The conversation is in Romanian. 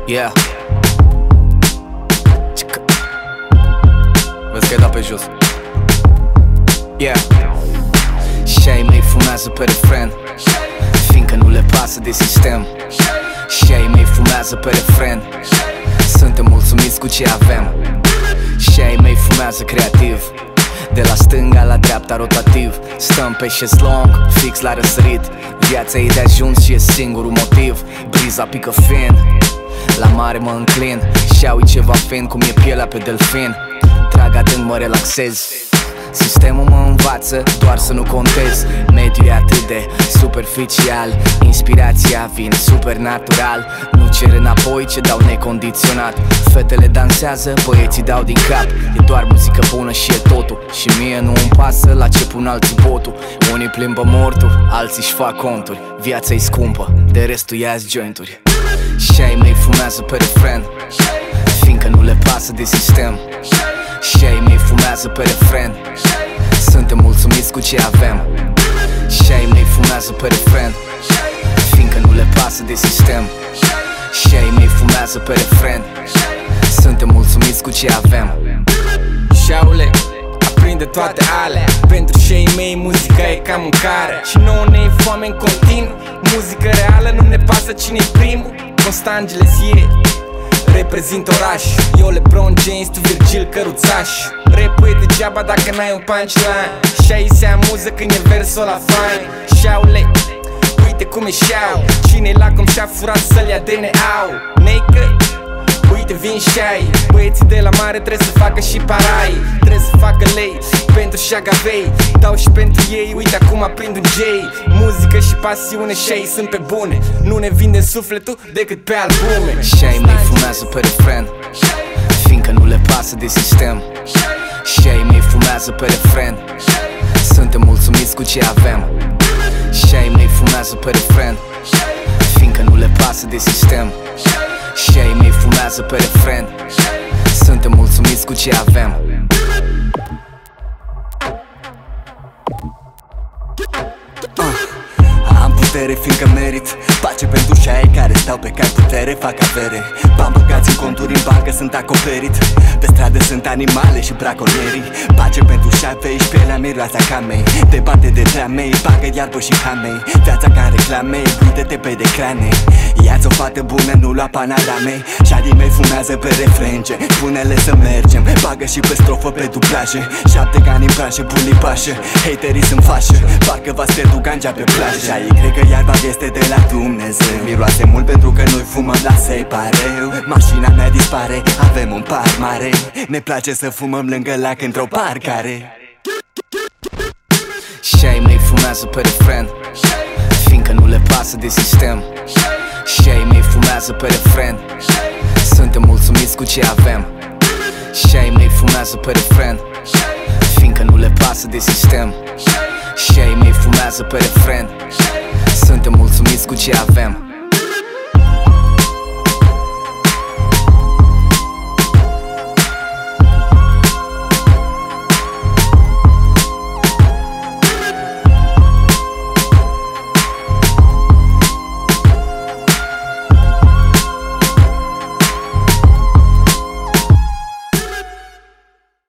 Yeah. Vezi că ai dat pe jos. Yeah. Și-ai mei fumează pe refren, fiindcă nu le pasă de sistem. Și-ai mei fumează pe refren, suntem mulțumiți cu ce avem. Și-ai mei fumează creativ, de la stânga la dreapta rotativ. Stăm pe șezlong, fix la răsărit. Viața e de ajuns și e singurul motiv. Briza pică fin, la mare mă înclin. Și-au ceva fin cum e pielea pe delfin. Trag adânc, mă relaxez. Sistemul mă învață doar să nu contez. Mediul e atât de superficial, inspirația vine supernatural. Nu cer înapoi ce dau necondiționat. Fetele dansează, băieții dau din cap. E doar muzică bună și e totul. Și mie nu îmi pasă la ce pun alții botul. Unii plimbă mortul, alții-și fac conturi. Viața e scumpă, de restul ia-ți jointuri. Și-ai mei fumează pe refren, fiindcă nu le pasă de sistem. Și-ai mei fumează pe refren, suntem mulțumiți cu ce avem. Și-ai mei fumează pe refren, fiindcă nu le pasă de sistem. Și-ai mei fumează pe refren, suntem mulțumiți cu ce avem. Șaule, aprinde toate alea. Pentru și-ai mei muzica e ca mâncare. Și nouă ne e foame în continuu. Muzică reală, nu ne pasă cine-i primul. Constantele zie reprezint oraș. Eu LeBron James, tu Virgil Căruțaș. Rap-ul e degeaba dacă n-ai un punchline. Și-ai se amuză când e versul la fain. Șaule, uite cum e șau. Cine-i la cum și-a furat să-l ia DNA-ul. Naked, uite vin și-ai. Băieții de la mare trebuie să facă și parai. Trebuie să facă lei pentru șagavei. Dau și pentru ei, uite acum aprind un J. Muzică și pasiune și-ai sunt pe bune. Nu ne vindem sufletul decât pe albume. Și-ai mei fumează pe refren, fiindcă nu le pasă de sistem. Și-ai mei fumează pe refren, suntem mulțumiți cu ce avem. Și-ai mei fumează pe refren, fiindcă nu le pasă de sistem. Și-ai mei fumează pe refren, suntem mulțumiți cu ce avem. Am putere fiindcă merit pace pentru șaii care stau pe cai putere, fac avere. Bani băgați în conturi, în bancă sunt acoperit. Pe stradă sunt animale și braconierii. Pace pentru șafei și pielea miroasa camei. Debate de dramei, bagă iarbă și hamei. Viața ca în reclamei, uite-te pe decrane. Ia-ți o fată bună, nu lua panaramei. Șadii mei fumează pe refrenge, spune-le să mergem. Bagă și pe strofă pe dublaje. 7 gani în branșe, puli pașă. Haterii sunt fașă, parcă v-ați pierdut gangea pe plajă. Ei cred că iarba este de la Dumnezeu. Miroase mult pentru că noi fumăm la separeu. Mașina mea dispare, avem un parc mare. Ne place să fumăm lângă lac într-o parcare. Și-ai mei fumează pe refren, fiindcă nu le pasă de sistem. Și-ai mei fumează pe refren, suntem mulțumiți cu ce avem. Și-ai mei fumează pe refren, fiindcă nu le pasă de sistem. Și-ai mei fumează pe refren, suntem mulțumiți cu ce avem.